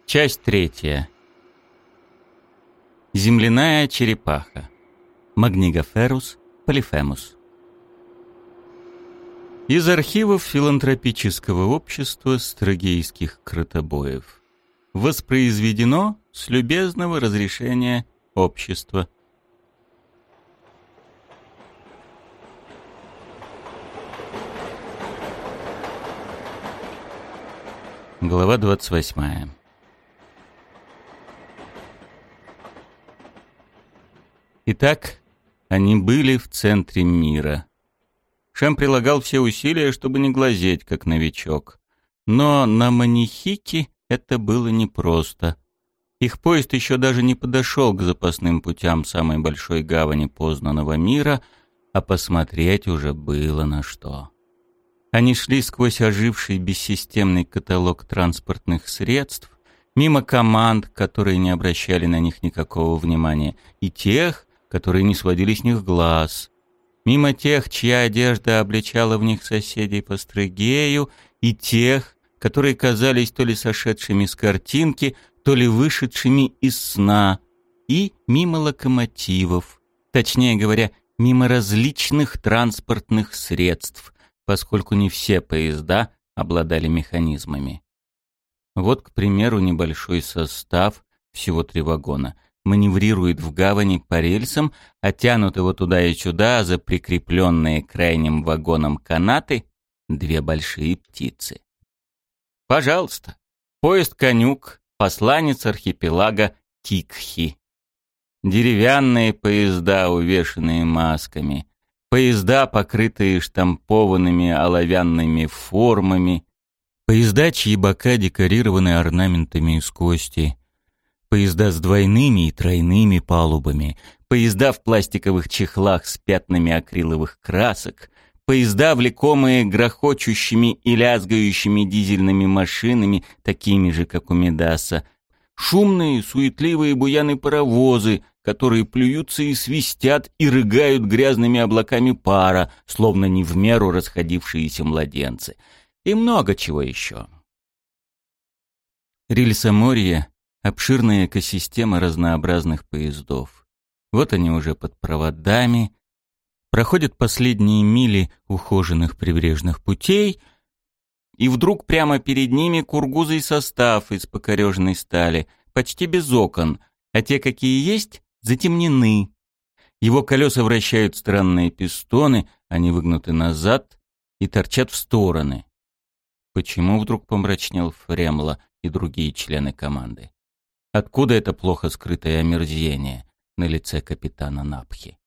Часть 3. Земляная черепаха. Магнигоферус полифемус. Из архивов филантропического общества строгейских кротобоев. Воспроизведено с любезного разрешения общества. Глава 28. Итак, они были в центре мира. Шем прилагал все усилия, чтобы не глазеть, как новичок. Но на Манихике это было непросто. Их поезд еще даже не подошел к запасным путям самой большой гавани познанного мира, а посмотреть уже было на что. Они шли сквозь оживший бессистемный каталог транспортных средств, мимо команд, которые не обращали на них никакого внимания, и тех, которые не сводили с них глаз, мимо тех, чья одежда обличала в них соседей по Стрыгею, и тех, которые казались то ли сошедшими с картинки, то ли вышедшими из сна, и мимо локомотивов, точнее говоря, мимо различных транспортных средств, поскольку не все поезда обладали механизмами. Вот, к примеру, небольшой состав, всего 3 вагона, маневрирует в гавани по рельсам, а тянут его туда и сюда за прикрепленные к крайним вагонам канаты 2 большие птицы. Пожалуйста, поезд «Конюк», посланец архипелага Тикхи. Деревянные поезда, увешанные масками, поезда, покрытые штампованными оловянными формами, поезда, чьи бока декорированы орнаментами из кости, поезда с двойными и тройными палубами, поезда в пластиковых чехлах с пятнами акриловых красок, поезда, влекомые грохочущими и лязгающими дизельными машинами, такими же, как у Медаса, шумные, суетливые буяны-паровозы, которые плюются и свистят и рыгают грязными облаками пара, словно не в меру расходившиеся младенцы. И много чего еще. Рельсоморье — обширная экосистема разнообразных поездов. Вот они уже под проводами, проходят последние мили ухоженных прибрежных путей, и вдруг прямо перед ними кургузый состав из покореженной стали, почти без окон, а те, какие есть, затемнены. Его колеса вращают странные пистоны, они выгнуты назад и торчат в стороны. Почему вдруг помрачнел Фремла и другие члены команды? Откуда это плохо скрытое омерзение на лице капитана Напхи?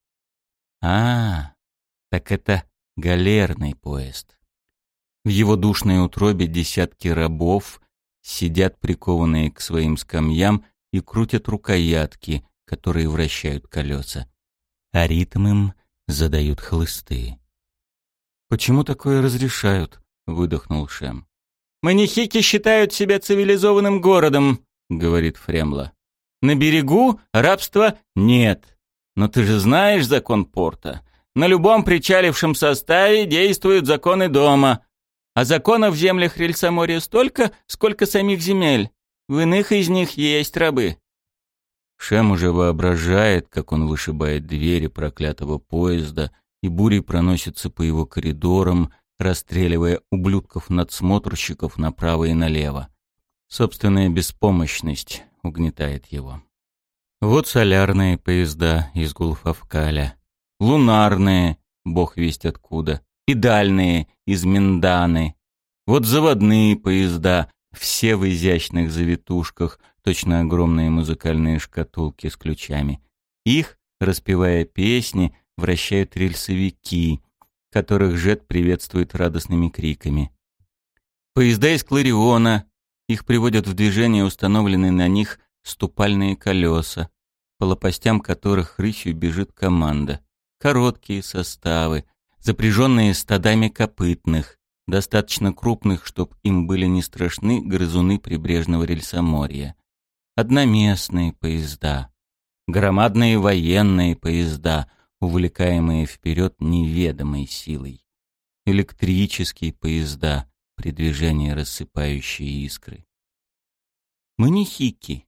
Так это галерный поезд. В его душной утробе десятки рабов сидят прикованные к своим скамьям и крутят рукоятки, которые вращают колеса, а ритм им задают хлысты. «Почему такое разрешают?» — выдохнул Шем. «Манихики считают себя цивилизованным городом», — говорит Фремла. «На берегу рабства нет. Но ты же знаешь закон порта. На любом причалившем составе действуют законы дома. А законов в землях Рельсоморья столько, сколько самих земель. В иных из них есть рабы». Шем уже воображает, как он вышибает двери проклятого поезда, и бурей проносится по его коридорам, расстреливая ублюдков-надсмотрщиков направо и налево. Собственная беспомощность угнетает его. Вот солярные поезда из Гулфавкаля, лунарные, бог весть откуда, педальные из Минданы. Вот заводные поезда, все в изящных завитушках, точно огромные музыкальные шкатулки с ключами. Их, распевая песни, вращают рельсовики, которых Жет приветствует радостными криками. Поезда из Клариона, их приводят в движение установленные на них ступальные колеса, по лопастям которых рысью бежит команда. Короткие составы, запряженные стадами копытных, достаточно крупных, чтоб им были не страшны грызуны прибрежного рельсоморья. Одноместные поезда, громадные военные поезда, увлекаемые вперед неведомой силой. Электрические поезда, при движении рассыпающие искры. Манихики.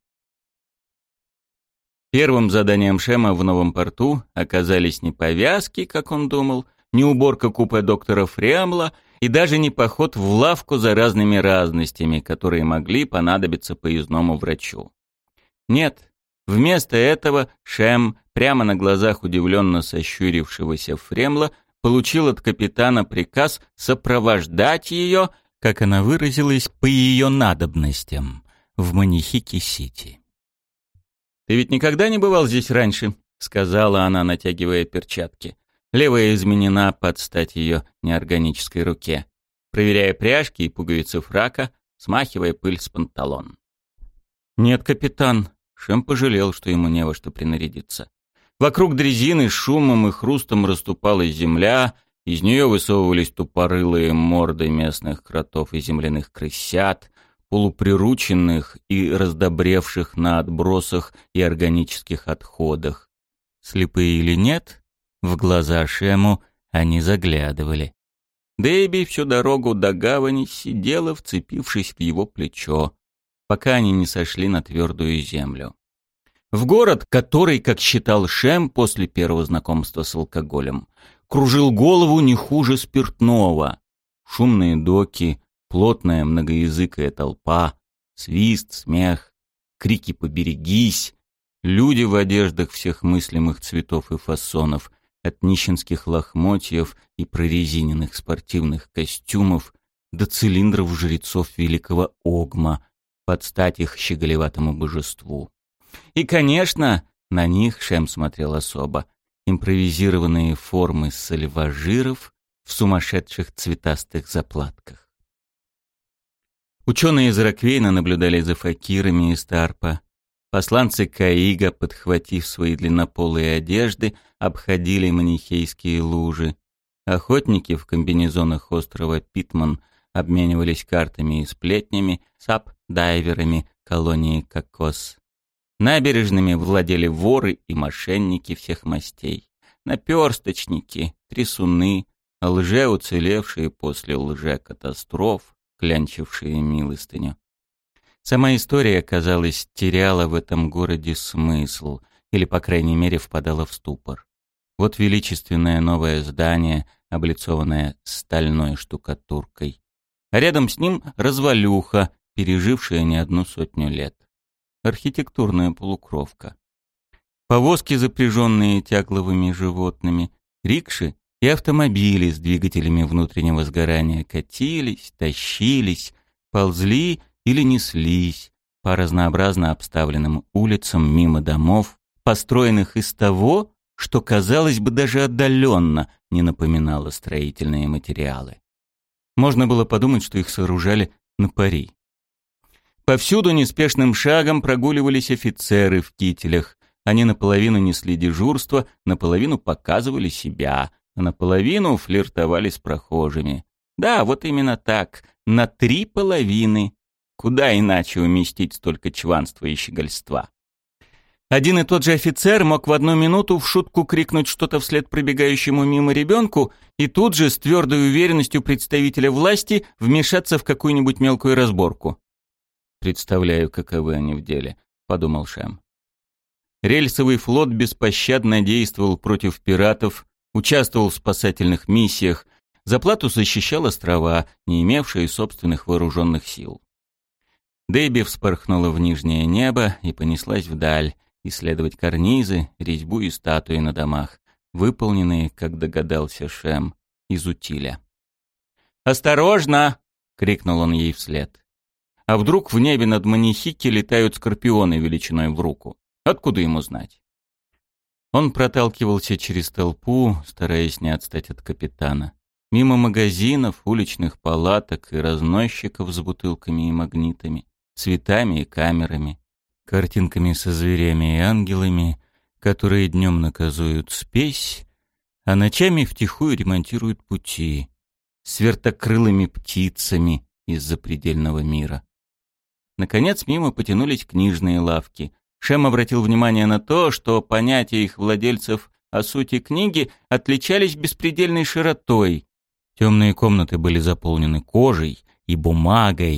Первым заданием Шема в новом порту оказались не повязки, как он думал, не уборка купе доктора Фремла и даже не поход в лавку за разными разностями, которые могли понадобиться поездному врачу. Нет, вместо этого Шем, прямо на глазах удивленно сощурившегося Фремла, получил от капитана приказ сопровождать ее, как она выразилась, по ее надобностям, в Манихики-Сити. «Ты ведь никогда не бывал здесь раньше?» — сказала она, натягивая перчатки. Левая изменена под стать ее неорганической руке, проверяя пряжки и пуговицы фрака, смахивая пыль с панталон. «Нет, капитан», — Шем пожалел, что ему не во что принарядиться. Вокруг дрезины с шумом и хрустом расступалась земля, из нее высовывались тупорылые морды местных кротов и земляных крысят, полуприрученных и раздобревших на отбросах и органических отходах. Слепые или нет, в глаза Шему они заглядывали. Дэйби всю дорогу до гавани сидела, вцепившись в его плечо, пока они не сошли на твердую землю. В город, который, как считал Шем после первого знакомства с алкоголем, кружил голову не хуже спиртного. Шумные доки, плотная многоязыкая толпа, свист, смех, крики «поберегись», люди в одеждах всех мыслимых цветов и фасонов, от нищенских лохмотьев и прорезиненных спортивных костюмов до цилиндров жрецов великого Огма, под стать их щеголеватому божеству. И, конечно, на них Шем смотрел особо. Импровизированные формы сальважиров в сумасшедших цветастых заплатках. Ученые из Роквейна наблюдали за факирами из Тарпа. Посланцы Каига, подхватив свои длиннополые одежды, обходили манихейские лужи. Охотники в комбинезонах острова Питман обменивались картами и сплетнями, сап-дайверами колонии Кокос. Набережными владели воры и мошенники всех мастей. Наперсточники, трясуны, лже-уцелевшие после лже-катастроф, клянчившие милостыню. Сама история, казалось, теряла в этом городе смысл, или, по крайней мере, впадала в ступор. Вот величественное новое здание, облицованное стальной штукатуркой. А рядом с ним развалюха, пережившая не одну сотню лет. Архитектурная полукровка. Повозки, запряженные тягловыми животными, рикши и автомобили с двигателями внутреннего сгорания катились, тащились, ползли или неслись по разнообразно обставленным улицам мимо домов, построенных из того, что, казалось бы, даже отдаленно не напоминало строительные материалы. Можно было подумать, что их сооружали на пари. Повсюду неспешным шагом прогуливались офицеры в кителях. Они наполовину несли дежурство, наполовину показывали себя, а наполовину флиртовали с прохожими. Да, вот именно так, на 3 половины. Куда иначе уместить столько чванства и щегольства? Один и тот же офицер мог в одну минуту в шутку крикнуть что-то вслед пробегающему мимо ребенку и тут же с твердой уверенностью представителя власти вмешаться в какую-нибудь мелкую разборку. «Представляю, каковы они в деле», — подумал Шем. Рельсовый флот беспощадно действовал против пиратов, участвовал в спасательных миссиях, за плату защищал острова, не имевшие собственных вооруженных сил. Дэйби вспорхнула в нижнее небо и понеслась вдаль, исследовать карнизы, резьбу и статуи на домах, выполненные, как догадался Шем, из утиля. «Осторожно!» — крикнул он ей вслед. А вдруг в небе над Манихики летают скорпионы величиной в руку? Откуда ему знать? Он проталкивался через толпу, стараясь не отстать от капитана. Мимо магазинов, уличных палаток и разносчиков с бутылками и магнитами, цветами и камерами, картинками со зверями и ангелами, которые днем наказуют спесь, а ночами втихую ремонтируют пути, с вертокрылыми птицами из запредельного мира. Наконец мимо потянулись книжные лавки. Шем обратил внимание на то, что понятия их владельцев о сути книги отличались беспредельной широтой. Темные комнаты были заполнены кожей и бумагой,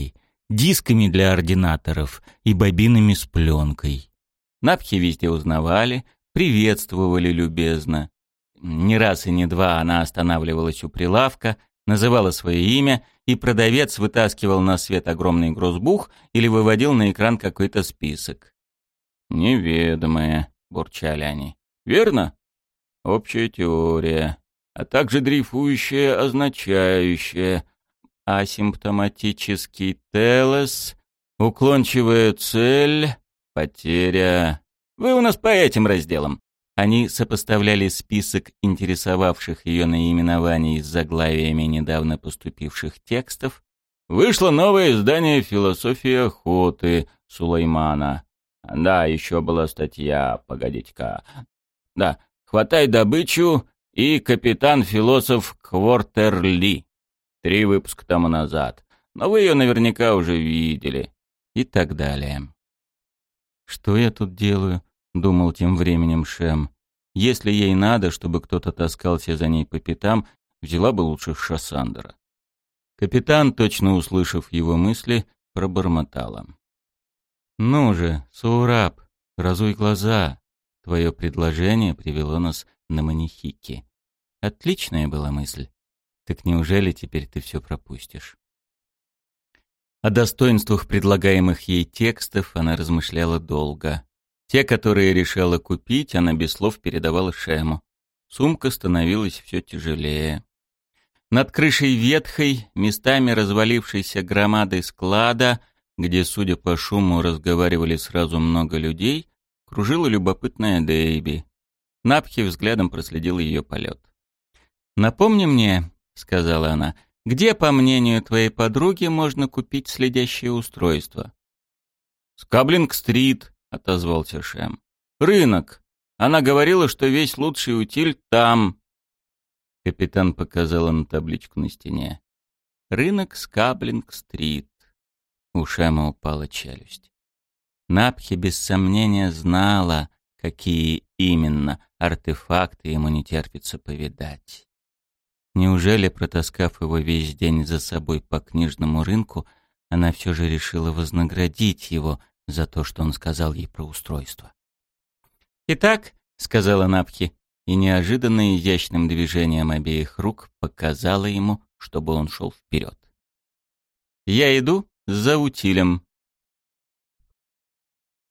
дисками для ординаторов и бобинами с пленкой. Напхи везде узнавали, приветствовали любезно. Не раз и не два она останавливалась у прилавка, называла свое имя, и продавец вытаскивал на свет огромный грозбух или выводил на экран какой-то список. «Неведомое», — бурчали они. «Верно? Общая теория, а также дрейфующее означающее, асимптоматический телес, уклончивая цель, потеря. Вы у нас по этим разделам». Они сопоставляли список интересовавших ее наименований с заглавиями недавно поступивших текстов. Вышло новое издание «Философия охоты» Сулеймана. Да, еще была статья, погодите-ка. Да, «Хватай добычу» и «Капитан-философ Квортерли». 3 выпуска тому назад. Но вы ее наверняка уже видели. И так далее. «Что я тут делаю?» — думал тем временем Шем. «Если ей надо, чтобы кто-то таскался за ней по пятам, взяла бы лучше Шассандра». Капитан, точно услышав его мысли, пробормотала: «Ну же, Саураб, разуй глаза. Твое предложение привело нас на Манихики. Отличная была мысль. Так неужели теперь ты все пропустишь?» О достоинствах предлагаемых ей текстов она размышляла долго. Те, которые решала купить, она без слов передавала Шему. Сумка становилась все тяжелее. Над крышей ветхой, местами развалившейся громадой склада, где, судя по шуму, разговаривали сразу много людей, кружила любопытная Дейби. Напхи взглядом проследил ее полет. «Напомни мне», — сказала она, — «где, по мнению твоей подруги, можно купить следящее устройство?» «Скаблинг-стрит», — отозвался Шем. «Рынок. Она говорила, что весь лучший утиль там». Капитан показала на табличку на стене. «Рынок Скаблинг-стрит». У Шема упала челюсть. Напхи без сомнения знала, какие именно артефакты ему не терпится повидать. Неужели, протаскав его весь день за собой по книжному рынку, она все же решила вознаградить его за то, что он сказал ей про устройство? «Итак», — сказала Напхи, и неожиданно изящным движением обеих рук показала ему, чтобы он шел вперед. «Я иду за утилем».